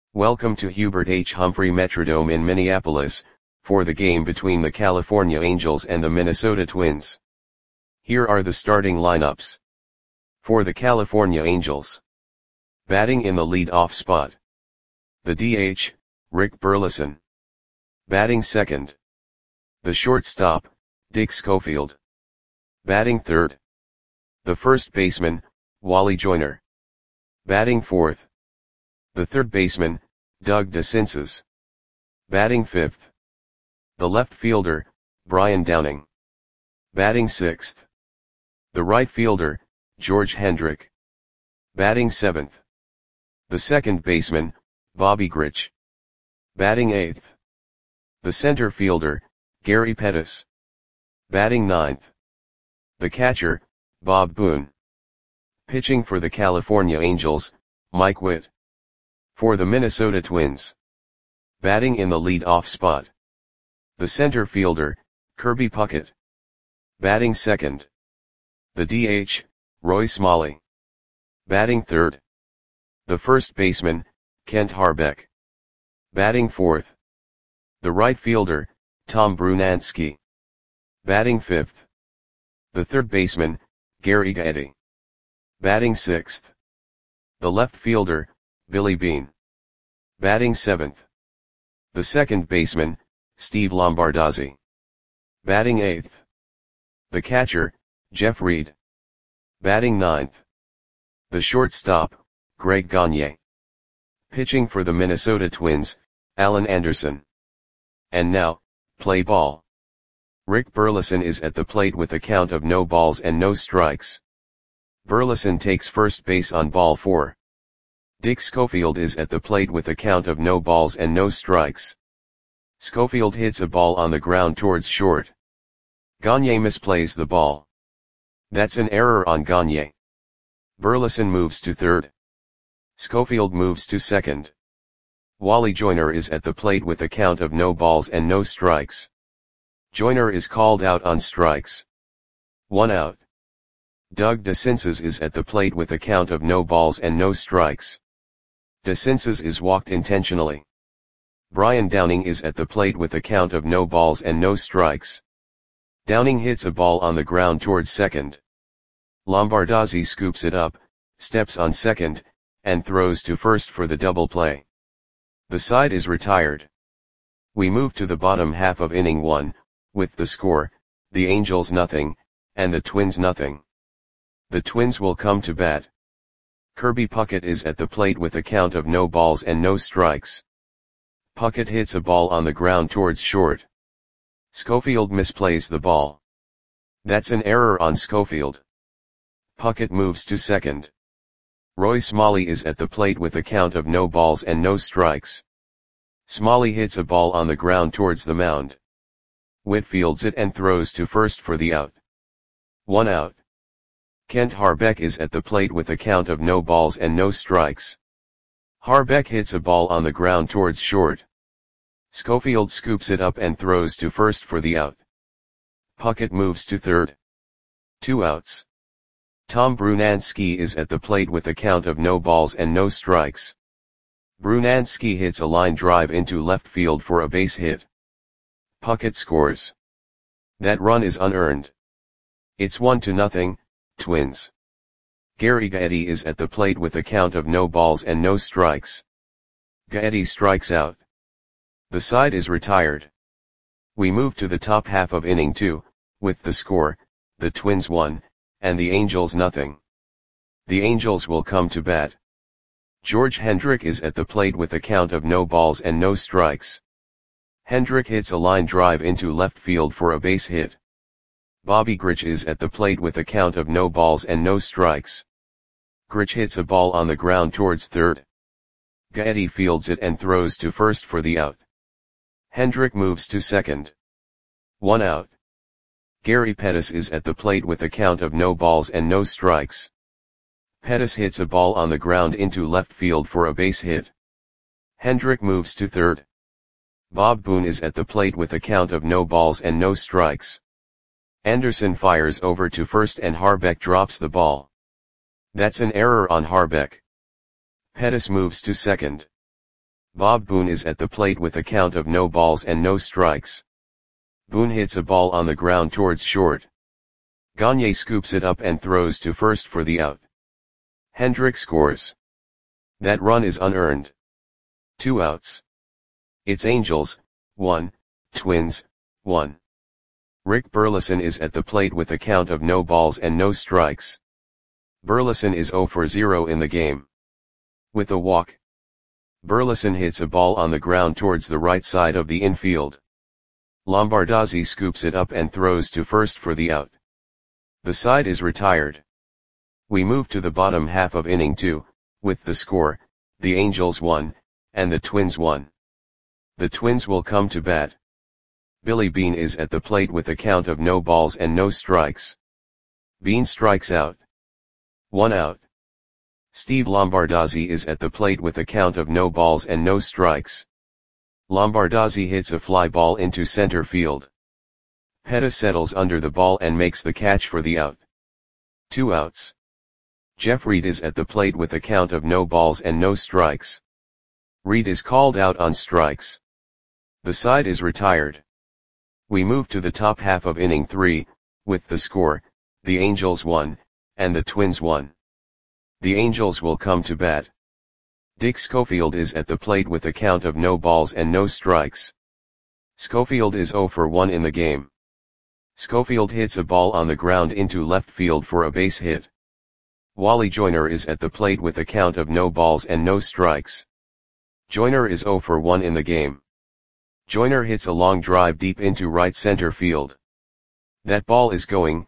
Welcome to Hubert H. Humphrey Metrodome in Minneapolis, for the game between the California Angels and the Minnesota Twins. Here are the starting lineups. For the California Angels. Batting in the lead-off spot. The DH, Rick Burleson. Batting second. The shortstop, Dick Schofield. Batting third. The first baseman, Wally Joyner. Batting fourth. The third baseman, Doug DeCinces. Batting fifth. The left fielder, Brian Downing. Batting sixth. The right fielder, George Hendrick. Batting seventh. The second baseman, Bobby Grich. Batting eighth. The center fielder, Gary Pettis. Batting ninth. The catcher, Bob Boone. Pitching for the California Angels, Mike Witt. For the Minnesota Twins. Batting in the lead-off spot. The center fielder, Kirby Puckett. Batting second. The DH, Roy Smalley. Batting third. The first baseman, Kent Harbeck. Batting fourth. The right fielder, Tom Brunansky. Batting fifth. The third baseman, Gary Gaetti. Batting sixth. The left fielder, Billy Beane. Batting seventh. The second baseman, Steve Lombardozzi. Batting eighth. The catcher, Jeff Reed. Batting ninth. The shortstop, Greg Gagne. Pitching for the Minnesota Twins, Alan Anderson. And now, play ball. Rick Burleson is at the plate with a count of no balls and no strikes. Burleson takes first base on ball 4. Dick Schofield is at the plate with a count of no balls and no strikes. Schofield hits a ball on the ground towards short. Gagne misplays the ball. That's an error on Gagne. Burleson moves to third. Schofield moves to second. Wally Joyner is at the plate with a count of no balls and no strikes. Joyner is called out on strikes. 1 out. Doug DeCinces is at the plate with a count of no balls and no strikes. DeCinces is walked intentionally. Brian Downing is at the plate with a count of no balls and no strikes. Downing hits a ball on the ground towards second. Lombardozzi scoops it up, steps on second, and throws to first for the double play. The side is retired. We move to the bottom half of inning 1, with the score, the Angels nothing, and the Twins nothing. The Twins will come to bat. Kirby Puckett is at the plate with a count of no balls and no strikes. Puckett hits a ball on the ground towards short. Schofield misplays the ball. That's an error on Schofield. Puckett moves to second. Roy Smalley is at the plate with a count of no balls and no strikes. Smalley hits a ball on the ground towards the mound. Witt fields it and throws to first for the out. 1 out. Kent Harbeck is at the plate with a count of no balls and no strikes. Harbeck hits a ball on the ground towards short. Schofield scoops it up and throws to first for the out. Puckett moves to third. 2 outs. Tom Brunansky is at the plate with a count of no balls and no strikes. Brunansky hits a line drive into left field for a base hit. Puckett scores. That run is unearned. It's 1-0, Twins. Gary Gaetti is at the plate with a count of no balls and no strikes. Gaetti strikes out. The side is retired. We move to the top half of inning 2, with the score, the Twins 1, and the Angels nothing. The Angels will come to bat. George Hendrick is at the plate with a count of no balls and no strikes. Hendrick hits a line drive into left field for a base hit. Bobby Grich is at the plate with a count of no balls and no strikes. Grich hits a ball on the ground towards third. Gaetti fields it and throws to first for the out. Hendrick moves to second. 1 out. Gary Pettis is at the plate with a count of no balls and no strikes. Pettis hits a ball on the ground into left field for a base hit. Hendrick moves to third. Bob Boone is at the plate with a count of no balls and no strikes. Anderson fires over to first and Harbeck drops the ball. That's an error on Harbeck. Pettis moves to second. Bob Boone is at the plate with a count of no balls and no strikes. Boone hits a ball on the ground towards short. Gagne scoops it up and throws to first for the out. Hendrick scores. That run is unearned. 2 outs. It's Angels, 1, Twins, 1. Rick Burleson is at the plate with a count of no balls and no strikes. Burleson is 0 for 0 in the game. With a walk, Burleson hits a ball on the ground towards the right side of the infield. Lombardozzi scoops it up and throws to first for the out. The side is retired. We move to the bottom half of inning 2, with the score, the Angels 1, and the Twins 1. The Twins will come to bat. Billy Beane is at the plate with a count of no balls and no strikes. Beane strikes out. 1 out. Steve Lombardozzi is at the plate with a count of no balls and no strikes. Lombardozzi hits a fly ball into center field. Pettis settles under the ball and makes the catch for the out. 2 outs. Jeff Reed is at the plate with a count of no balls and no strikes. Reed is called out on strikes. The side is retired. We move to the top half of inning 3, with the score, the Angels 1, and the Twins 1. The Angels will come to bat. Dick Schofield is at the plate with a count of no balls and no strikes. Schofield is 0 for 1 in the game. Schofield hits a ball on the ground into left field for a base hit. Wally Joyner is at the plate with a count of no balls and no strikes. Joyner is 0 for 1 in the game. Joyner hits a long drive deep into right center field. That ball is gone.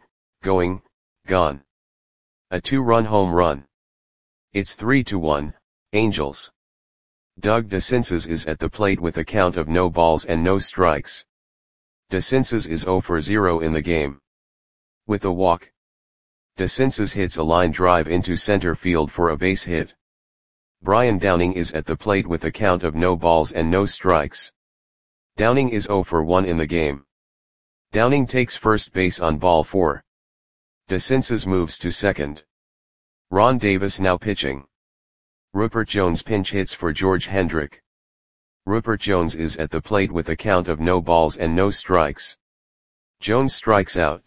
A 2-run home run. It's 3-1, Angels. Doug DeCinces is at the plate with a count of no balls and no strikes. DeCinces is 0 for 0 in the game. With a walk, DeCinces hits a line drive into center field for a base hit. Brian Downing is at the plate with a count of no balls and no strikes. Downing is 0 for 1 in the game. Downing takes first base on ball 4. DeCinces moves to second. Ron Davis now pitching. Rupert Jones pinch hits for George Hendrick. Rupert Jones is at the plate with a count of no balls and no strikes. Jones strikes out.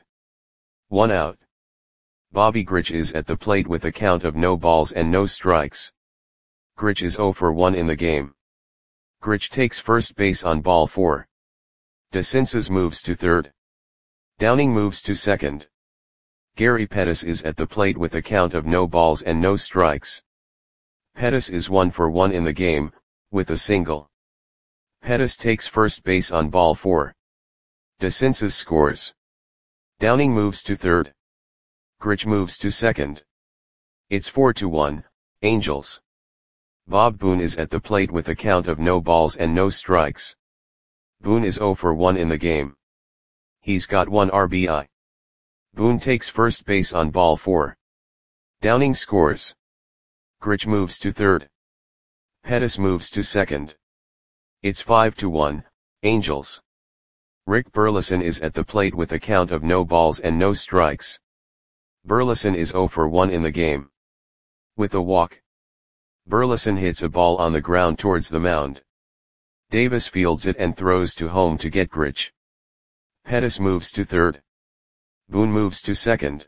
1 out. Bobby Grich is at the plate with a count of no balls and no strikes. Grich is 0 for 1 in the game. Grich takes first base on ball 4. DeCinces moves to third. Downing moves to second. Gary Pettis is at the plate with a count of no balls and no strikes. Pettis is 1 for 1 in the game, with a single. Pettis takes first base on ball 4. DeCinces scores. Downing moves to third. Grich moves to second. It's 4-1, Angels. Bob Boone is at the plate with a count of no balls and no strikes. Boone is 0 for 1 in the game. He's got 1 RBI. Boone takes first base on ball 4. Downing scores. Grich moves to third. Pettis moves to second. It's 5-1, Angels. Rick Burleson is at the plate with a count of no balls and no strikes. Burleson is 0 for 1 in the game. With a walk, Burleson hits a ball on the ground towards the mound. Davis fields it and throws to home to get Grich. Pettis moves to third. Boone moves to second.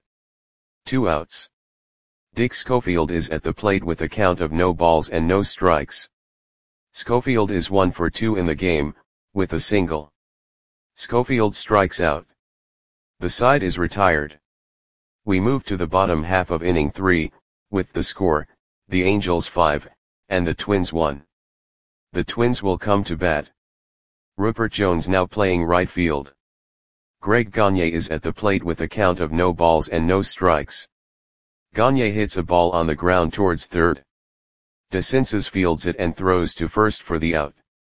2 outs. Dick Schofield is at the plate with a count of no balls and no strikes. Schofield is 1 for 2 in the game, with a single. Schofield strikes out. The side is retired. We move to the bottom half of inning 3, with the score, the Angels 5, and the Twins 1. The Twins will come to bat. Rupert Jones now playing right field. Greg Gagne is at the plate with a count of no balls and no strikes. Gagne hits a ball on the ground towards third. DeCinces fields it and throws to first for the out.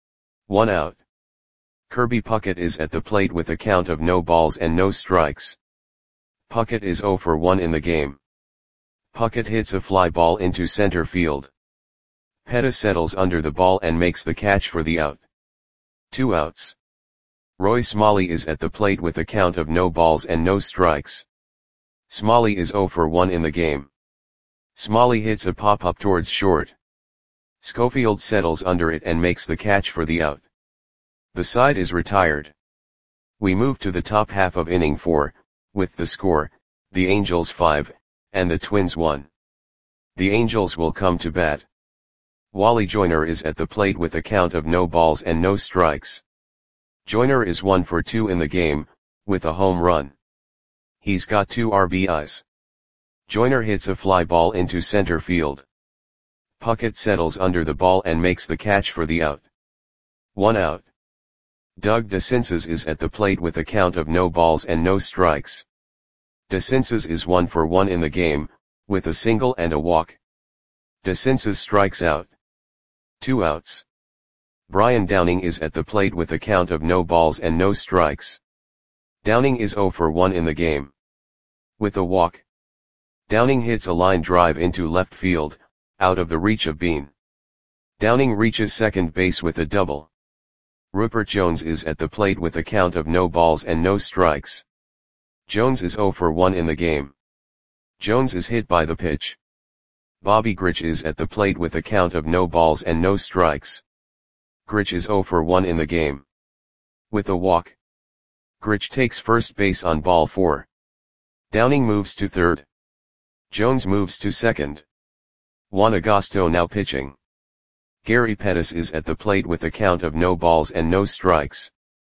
1 out. Kirby Puckett is at the plate with a count of no balls and no strikes. Puckett is 0 for 1 in the game. Puckett hits a fly ball into center field. Pettis settles under the ball and makes the catch for the out. 2 outs. Roy Smalley is at the plate with a count of no balls and no strikes. Smalley is 0 for 1 in the game. Smalley hits a pop-up towards short. Schofield settles under it and makes the catch for the out. The side is retired. We move to the top half of inning 4, with the score, the Angels 5, and the Twins 1. The Angels will come to bat. Wally Joyner is at the plate with a count of no balls and no strikes. Joyner is 1 for 2 in the game, with a home run. He's got 2 RBIs. Joyner hits a fly ball into center field. Puckett settles under the ball and makes the catch for the out. 1 out. Doug DeCinces is at the plate with a count of no balls and no strikes. DeCinces is 1 for 1 in the game, with a single and a walk. DeCinces strikes out. 2 outs. Brian Downing is at the plate with a count of no balls and no strikes. Downing is 0 for 1 in the game. With a walk. Downing hits a line drive into left field, out of the reach of Bean. Downing reaches second base with a double. Rupert Jones is at the plate with a count of no balls and no strikes. Jones is 0 for 1 in the game. Jones is hit by the pitch. Bobby Grich is at the plate with a count of no balls and no strikes. Grich is 0 for 1 in the game. With a walk. Grich takes first base on ball 4. Downing moves to third. Jones moves to second. Juan Agosto now pitching. Gary Pettis is at the plate with a count of no balls and no strikes.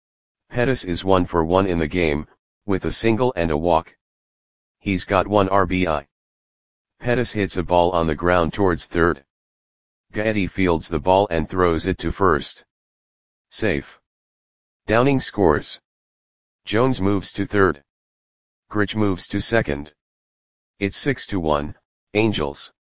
Pettis is 1 for 1 in the game, with a single and a walk. He's got 1 RBI. Pettis hits a ball on the ground towards third. Gaetti fields the ball and throws it to first. Safe. Downing scores. Jones moves to third. Grich moves to second. It's 6-1, Angels.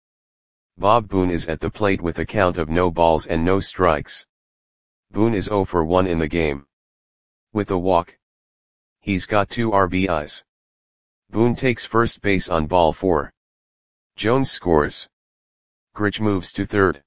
Bob Boone is at the plate with a count of no balls and no strikes. Boone is 0 for 1 in the game. With a walk. He's got 2 RBIs. Boone takes first base on ball 4. Jones scores. Grich moves to third.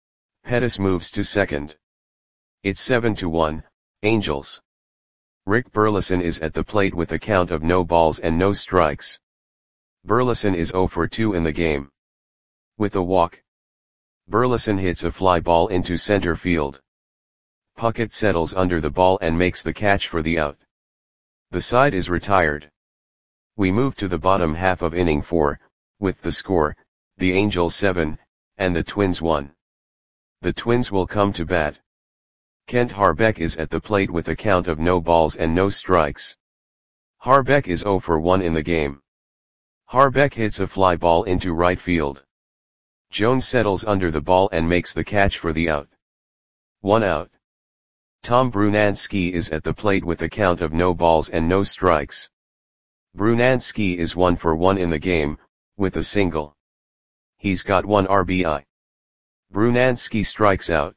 Pettis moves to second. It's 7-1, Angels. Rick Burleson is at the plate with a count of no balls and no strikes. Burleson is 0 for 2 in the game. With a walk. Burleson hits a fly ball into center field. Puckett settles under the ball and makes the catch for the out. The side is retired. We move to the bottom half of inning 4, with the score, the Angels 7, and the Twins 1. The Twins will come to bat. Kent Harbeck is at the plate with a count of no balls and no strikes. Harbeck is 0 for 1 in the game. Harbeck hits a fly ball into right field. Jones settles under the ball and makes the catch for the out. 1 out. Tom Brunansky is at the plate with a count of no balls and no strikes. Brunansky is 1 for 1 in the game, with a single. He's got 1 RBI. Brunansky strikes out.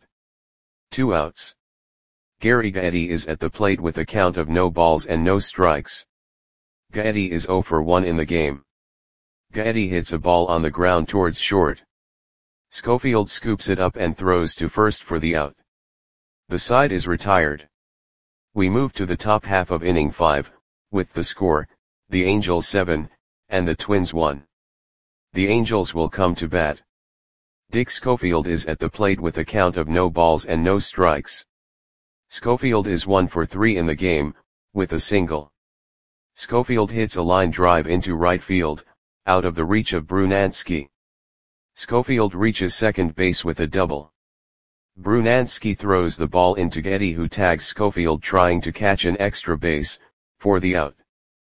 2 outs. Gary Gaetti is at the plate with a count of no balls and no strikes. Gaetti is 0 for 1 in the game. Gaetti hits a ball on the ground towards short. Schofield scoops it up and throws to first for the out. The side is retired. We move to the top half of inning 5, with the score, the Angels 7, and the Twins 1. The Angels will come to bat. Dick Schofield is at the plate with a count of no balls and no strikes. Schofield is 1 for 3 in the game, with a single. Schofield hits a line drive into right field, out of the reach of Brunansky. Schofield reaches second base with a double. Brunansky throws the ball into Gaetti, who tags Schofield trying to catch an extra base, for the out.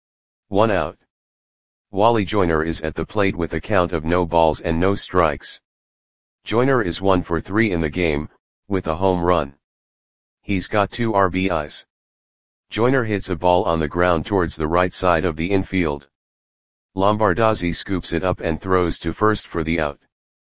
1 out. Wally Joyner is at the plate with a count of no balls and no strikes. Joyner is 1 for 3 in the game, with a home run. He's got 2 RBIs. Joyner hits a ball on the ground towards the right side of the infield. Lombardozzi scoops it up and throws to first for the out.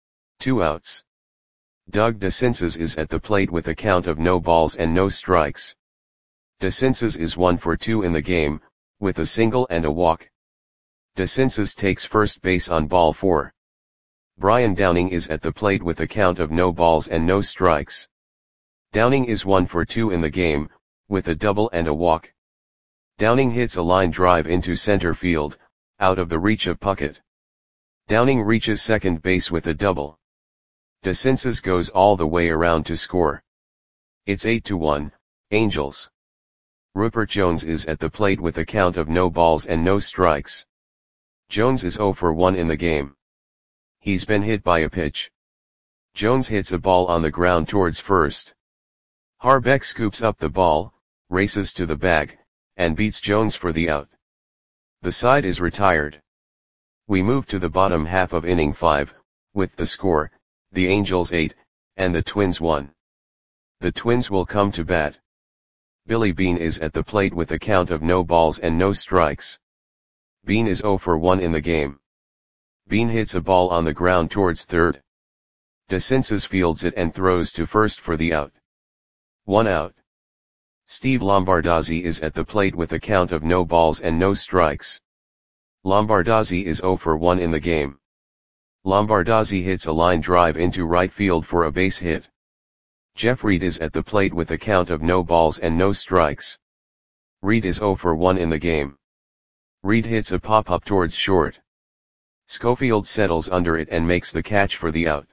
2 outs. Doug DeCinces is at the plate with a count of no balls and no strikes. DeCinces is 1 for 2 in the game, with a single and a walk. DeCinces takes first base on ball 4. Brian Downing is at the plate with a count of no balls and no strikes. Downing is 1 for 2 in the game, with a double and a walk. Downing hits a line drive into center field, out of the reach of Puckett. Downing reaches second base with a double. DeCinces goes all the way around to score. It's 8-1, Angels. Rupert Jones is at the plate with a count of no balls and no strikes. Jones is 0 for 1 in the game. He's been hit by a pitch. Jones hits a ball on the ground towards first. Harbeck scoops up the ball, races to the bag, and beats Jones for the out. The side is retired. We move to the bottom half of inning 5, with the score, the Angels 8, and the Twins 1. The Twins will come to bat. Billy Beane is at the plate with a count of no balls and no strikes. Beane is 0 for 1 in the game. Beane hits a ball on the ground towards third. DeCinces fields it and throws to first for the out. 1 out. Steve Lombardozzi is at the plate with a count of no balls and no strikes. Lombardozzi is 0 for 1 in the game. Lombardozzi hits a line drive into right field for a base hit. Jeff Reed is at the plate with a count of no balls and no strikes. Reed is 0 for 1 in the game. Reed hits a pop-up towards short. Schofield settles under it and makes the catch for the out.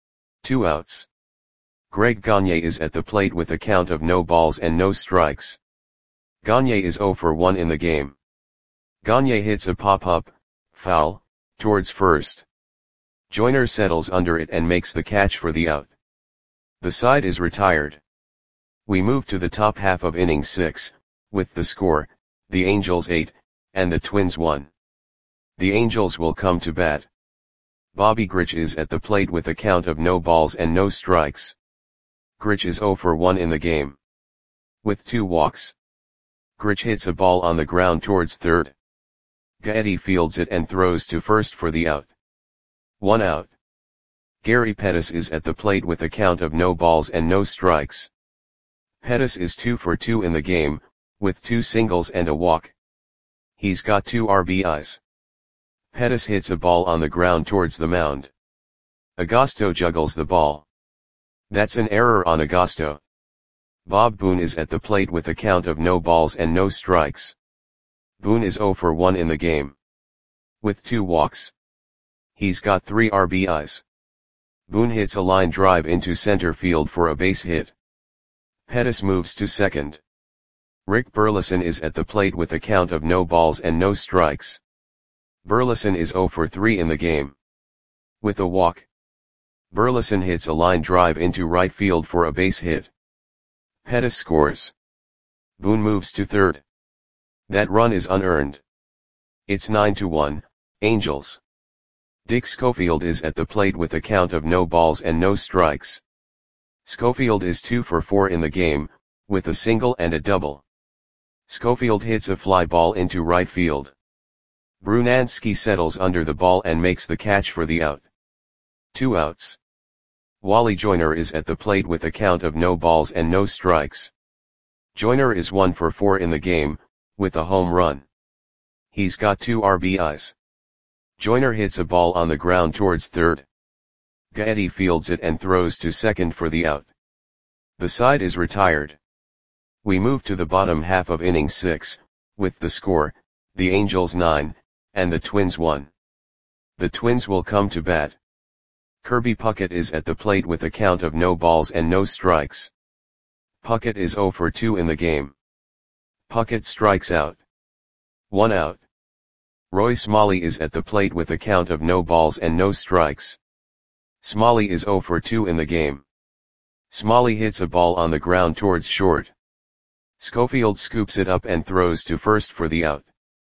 2 outs. Greg Gagne is at the plate with a count of no balls and no strikes. Gagne is 0 for 1 in the game. Gagne hits a pop-up, foul, towards first. Joyner settles under it and makes the catch for the out. The side is retired. We move to the top half of inning 6, with the score, the Angels 8, and the Twins 1. The Angels will come to bat. Bobby Grich is at the plate with a count of no balls and no strikes. Grich is 0 for 1 in the game. With 2 walks. Grich hits a ball on the ground towards third. Gaetti fields it and throws to first for the out. 1 out. Gary Pettis is at the plate with a count of no balls and no strikes. Pettis is 2 for 2 in the game, with 2 singles and a walk. He's got 2 RBIs. Pettis hits a ball on the ground towards the mound. Agosto juggles the ball. That's an error on Agosto. Bob Boone is at the plate with a count of no balls and no strikes. Boone is 0 for 1 in the game. With 2 walks. He's got 3 RBIs. Boone hits a line drive into center field for a base hit. Pettis moves to second. Rick Burleson is at the plate with a count of no balls and no strikes. Burleson is 0 for 3 in the game. With a walk. Burleson hits a line drive into right field for a base hit. Pettis scores. Boone moves to third. That run is unearned. It's 9-1, Angels. Dick Schofield is at the plate with a count of no balls and no strikes. Schofield is 2 for 4 in the game, with a single and a double. Schofield hits a fly ball into right field. Brunansky settles under the ball and makes the catch for the out. 2 outs. Wally Joyner is at the plate with a count of no balls and no strikes. Joyner is 1 for 4 in the game, with a home run. He's got 2 RBIs. Joyner hits a ball on the ground towards third. Gaetti fields it and throws to second for the out. The side is retired. We move to the bottom half of inning 6, with the score, the Angels 9, and the Twins 1. The Twins will come to bat. Kirby Puckett is at the plate with a count of no balls and no strikes. Puckett is 0 for 2 in the game. Puckett strikes out. 1 out. Roy Smalley is at the plate with a count of no balls and no strikes. Smalley is 0 for 2 in the game. Smalley hits a ball on the ground towards short. Schofield scoops it up and throws to first for the out.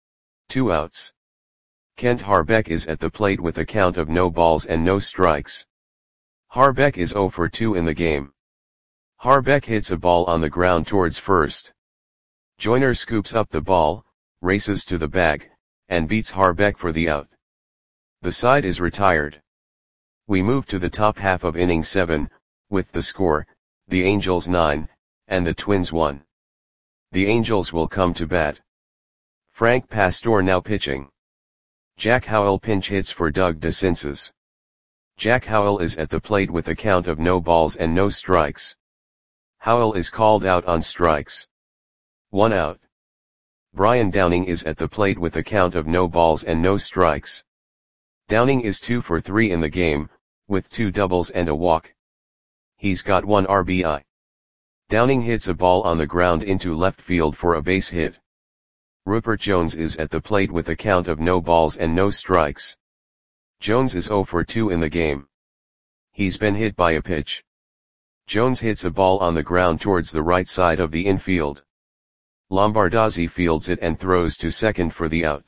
2 outs. Kent Harbeck is at the plate with a count of no balls and no strikes. Harbeck is 0 for 2 in the game. Harbeck hits a ball on the ground towards first. Joyner scoops up the ball, races to the bag, and beats Harbeck for the out. The side is retired. We move to the top half of inning 7, with the score, the Angels 9, and the Twins 1. The Angels will come to bat. Frank Pastore now pitching. Jack Howell pinch hits for Doug DeCinces. Jack Howell is at the plate with a count of no balls and no strikes. Howell is called out on strikes. 1 out. Brian Downing is at the plate with a count of no balls and no strikes. Downing is 2 for 3 in the game, with 2 doubles and a walk. He's got 1 RBI. Downing hits a ball on the ground into left field for a base hit. Rupert Jones is at the plate with a count of no balls and no strikes. Jones is 0 for 2 in the game. He's been hit by a pitch. Jones hits a ball on the ground towards the right side of the infield. Lombardozzi fields it and throws to second for the out.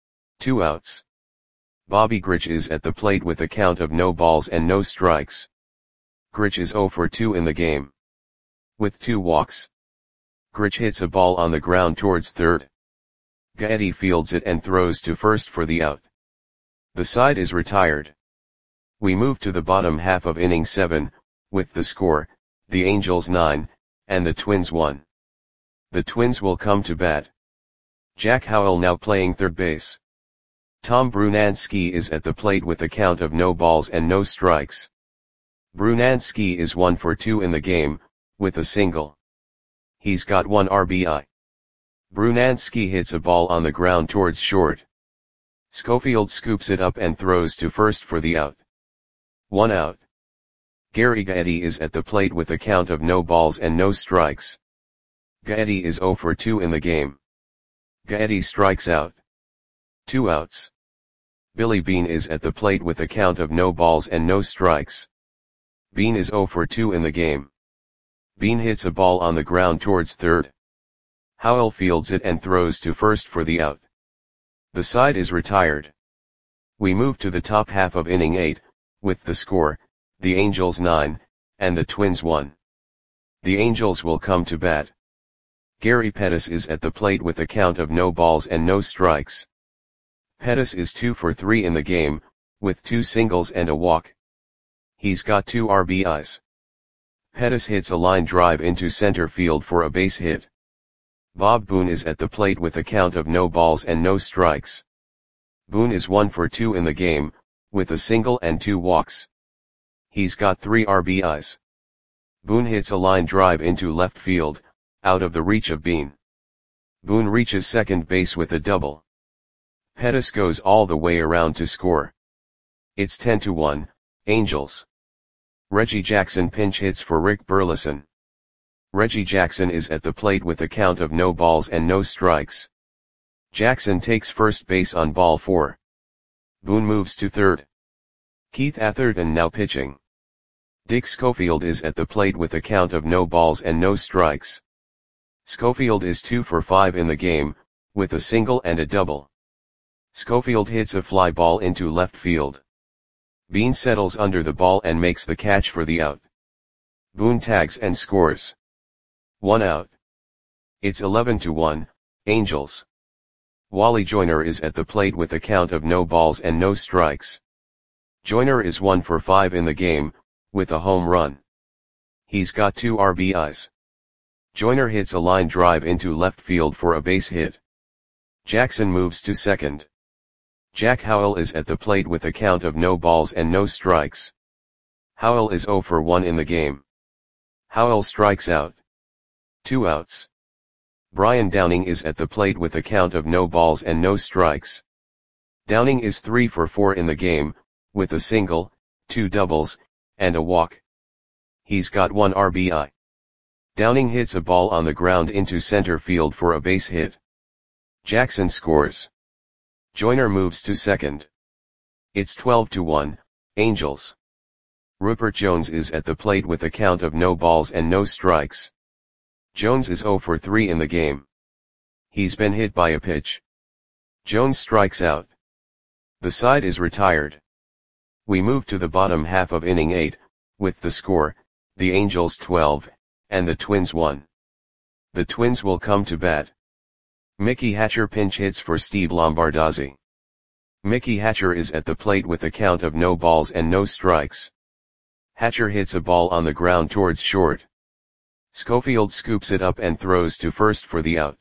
2 outs. Bobby Grich is at the plate with a count of no balls and no strikes. Grich is 0 for 2 in the game. With 2 walks. Grich hits a ball on the ground towards third. Gaetti fields it and throws to first for the out. The side is retired. We move to the bottom half of inning 7, with the score, the Angels 9, and the Twins 1. The Twins will come to bat. Jack Howell now playing third base. Tom Brunansky is at the plate with a count of no balls and no strikes. Brunansky is 1 for 2 in the game, with a single. He's got 1 RBI. Brunansky hits a ball on the ground towards short. Schofield scoops it up and throws to first for the out. 1 out. Gary Gaetti is at the plate with a count of no balls and no strikes. Gaetti is 0 for 2 in the game. Gaetti strikes out. 2 outs. Billy Beane is at the plate with a count of no balls and no strikes. Beane is 0 for 2 in the game. Beane hits a ball on the ground towards third. Howell fields it and throws to first for the out. The side is retired. We move to the top half of inning 8, with the score, the Angels 9, and the Twins 1. The Angels will come to bat. Gary Pettis is at the plate with a count of no balls and no strikes. Pettis is 2 for 3 in the game, with 2 singles and a walk. He's got 2 RBIs. Pettis hits a line drive into center field for a base hit. Bob Boone is at the plate with a count of no balls and no strikes. Boone is 1 for 2 in the game, with a single and 2 walks. He's got 3 RBIs. Boone hits a line drive into left field, out of the reach of Beane. Boone reaches second base with a double. Pettis goes all the way around to score. It's 10-1, Angels. Reggie Jackson pinch hits for Rick Burleson. Reggie Jackson is at the plate with a count of no balls and no strikes. Jackson takes first base on ball 4. Boone moves to third. Keith Atherton now pitching. Dick Schofield is at the plate with a count of no balls and no strikes. Schofield is 2 for 5 in the game, with a single and a double. Schofield hits a fly ball into left field. Beane settles under the ball and makes the catch for the out. Boone tags and scores. 1 out. It's 11-1, Angels. Wally Joyner is at the plate with a count of no balls and no strikes. Joyner is 1 for 5 in the game, with a home run. He's got 2 RBIs. Joyner hits a line drive into left field for a base hit. Jackson moves to second. Jack Howell is at the plate with a count of no balls and no strikes. Howell is 0 for 1 in the game. Howell strikes out. 2 outs. Brian Downing is at the plate with a count of no balls and no strikes. Downing is 3 for 4 in the game, with a single, 2 doubles, and a walk. He's got 1 RBI. Downing hits a ball on the ground into center field for a base hit. Jackson scores. Joyner moves to second. It's 12-1, Angels. Rupert Jones is at the plate with a count of no balls and no strikes. Jones is 0 for 3 in the game. He's been hit by a pitch. Jones strikes out. The side is retired. We move to the bottom half of inning 8, with the score, the Angels 12, and the Twins 1. The Twins will come to bat. Mickey Hatcher pinch hits for Steve Lombardozzi. Mickey Hatcher is at the plate with a count of no balls and no strikes. Hatcher hits a ball on the ground towards short. Schofield scoops it up and throws to first for the out.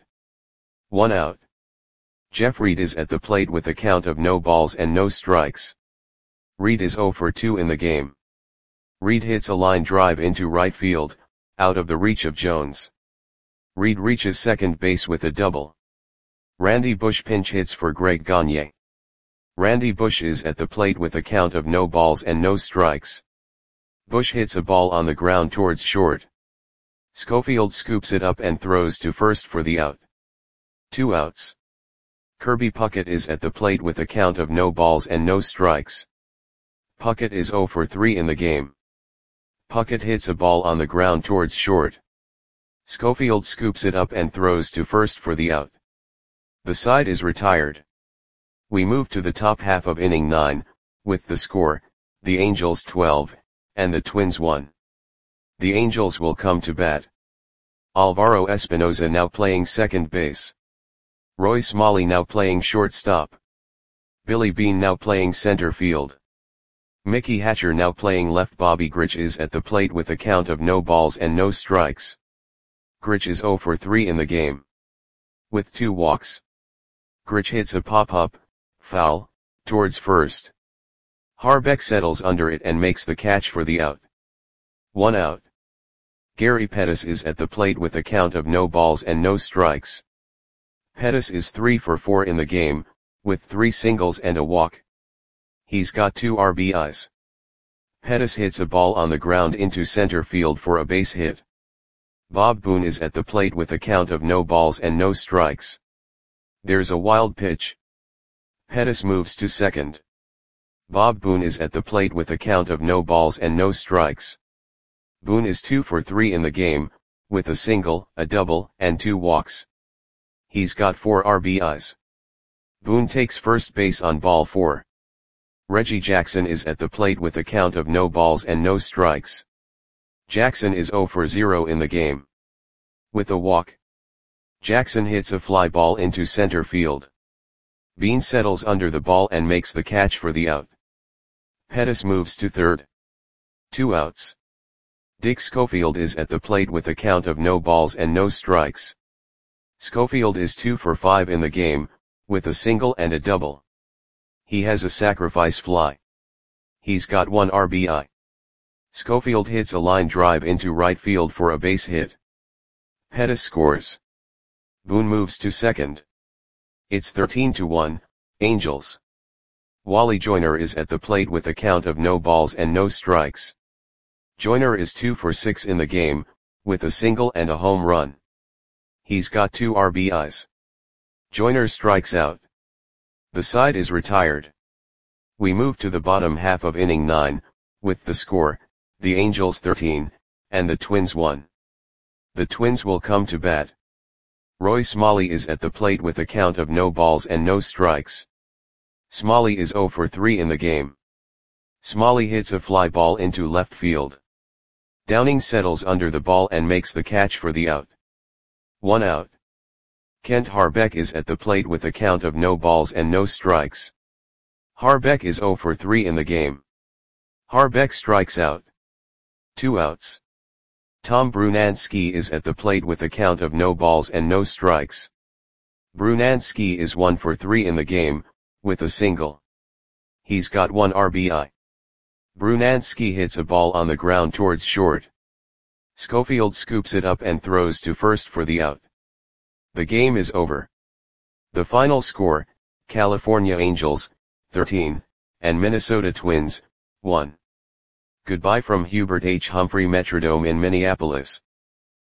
1 out. Jeff Reed is at the plate with a count of no balls and no strikes. Reed is 0 for 2 in the game. Reed hits a line drive into right field, out of the reach of Jones. Reed reaches second base with a double. Randy Bush pinch hits for Greg Gagne. Randy Bush is at the plate with a count of no balls and no strikes. Bush hits a ball on the ground towards short. Schofield scoops it up and throws to first for the out. 2 outs. Kirby Puckett is at the plate with a count of no balls and no strikes. Puckett is 0 for 3 in the game. Puckett hits a ball on the ground towards short. Schofield scoops it up and throws to first for the out. The side is retired. We move to the top half of inning 9, with the score, the Angels 12, and the Twins 1. The Angels will come to bat. Alvaro Espinoza now playing second base. Roy Smalley now playing shortstop. Billy Beane now playing center field. Mickey Hatcher now playing left. Bobby Grich is at the plate with a count of no balls and no strikes. Grich is 0 for 3 in the game. With 2 walks. Grich hits a pop-up, foul, towards first. Harbeck settles under it and makes the catch for the out. 1 out. Gary Pettis is at the plate with a count of no balls and no strikes. Pettis is 3 for 4 in the game, with 3 singles and a walk. He's got 2 RBIs. Pettis hits a ball on the ground into center field for a base hit. Bob Boone is at the plate with a count of no balls and no strikes. There's a wild pitch. Pettis moves to second. Bob Boone is at the plate with a count of no balls and no strikes. Boone is 2 for 3 in the game, with a single, a double, and 2 walks. He's got 4 RBIs. Boone takes first base on ball 4. Reggie Jackson is at the plate with a count of no balls and no strikes. Jackson is 0 for 0 in the game. With a walk. Jackson hits a fly ball into center field. Beane settles under the ball and makes the catch for the out. Pettis moves to third. 2 outs. Dick Schofield is at the plate with a count of no balls and no strikes. Schofield is 2 for 5 in the game, with a single and a double. He has a sacrifice fly. He's got 1 RBI. Schofield hits a line drive into right field for a base hit. Pettis scores. Boone moves to second. It's 13-1, Angels. Wally Joyner is at the plate with a count of no balls and no strikes. Joyner is 2 for 6 in the game, with a single and a home run. He's got 2 RBIs. Joyner strikes out. The side is retired. We move to the bottom half of inning 9, with the score, the Angels 13, and the Twins 1. The Twins will come to bat. Roy Smalley is at the plate with a count of no balls and no strikes. Smalley is 0 for 3 in the game. Smalley hits a fly ball into left field. Downing settles under the ball and makes the catch for the out. 1 out. Kent Harbeck is at the plate with a count of no balls and no strikes. Harbeck is 0 for 3 in the game. Harbeck strikes out. 2 outs. Tom Brunansky is at the plate with a count of no balls and no strikes. Brunansky is 1 for 3 in the game, with a single. He's got 1 RBI. Brunansky hits a ball on the ground towards short. Schofield scoops it up and throws to first for the out. The game is over. The final score, California Angels, 13, and Minnesota Twins, 1. Goodbye from Hubert H. Humphrey Metrodome in Minneapolis.